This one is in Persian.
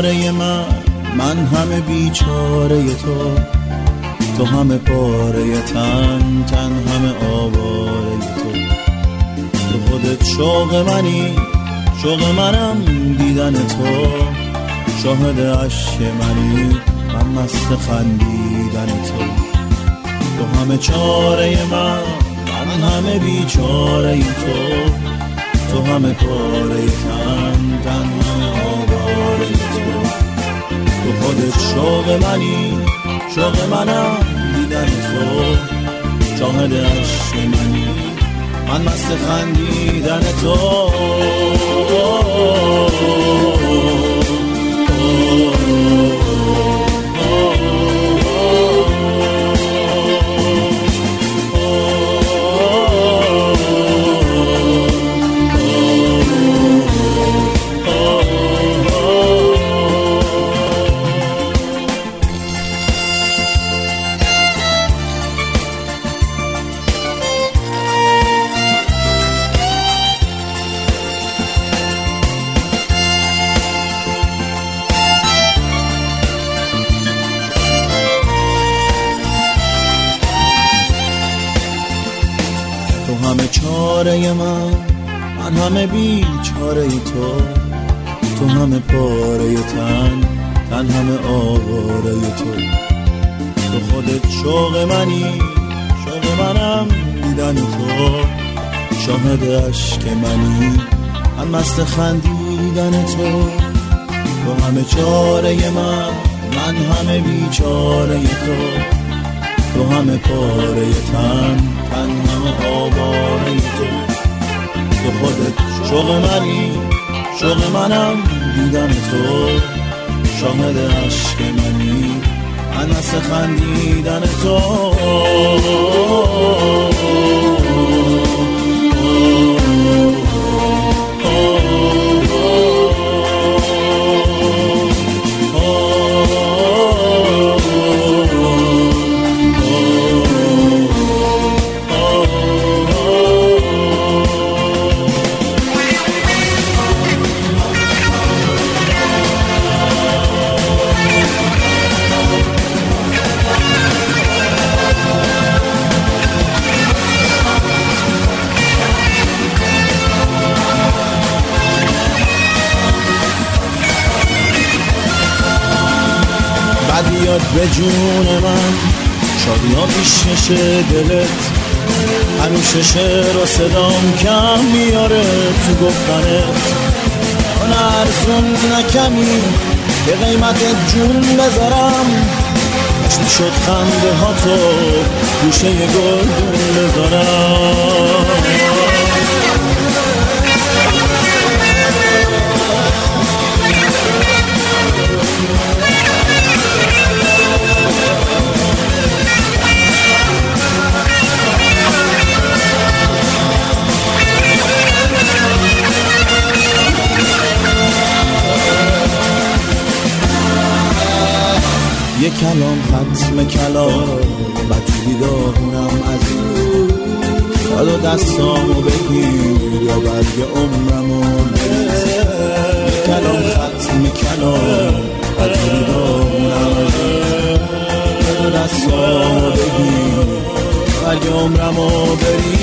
چاره من همه بیچاره تو همه پاره تن همه آواره تو خودت شوق منی، شوق منم دیدن تو، شاهد عشق منی، من مست خندیدن تو همه چاره من همه بیچاره تو همه پاره تن همه آواره تو خودت شوق منی، شوق منم دیدن تو، شاهد عشق منی، من مست خندیدن تو. تو همه چاره من همه بیچاره تو همه پاره تن همه آواره تو خودت شوق منی، شوق منم دیدن تو، شاهد عشق منی، من مست خندیدن تو همه چاره من همه بیچاره تو همه پاره تن همه آواره تو خودت شوق منی، شوق منم دیدن تو، شاهد عشق منی، من مست خندیدن تو. بیاد به جون من شادی ها پیش نشه دلت، همیشه شعر و صدام کم میاره تو گفتنت، من ارزون نکمی به قیمت جون بذارم، چی شد خنده ها تو گوشه گلدون بذارم. یه کلام ختم کلام بچگی داغونم از یاد و دستامو بگیر یا برگ عمرمو بریز. یه کلام ختم کلام بچگی داغونم از یاد و دستامو بگیر برگ عمرمو بریز.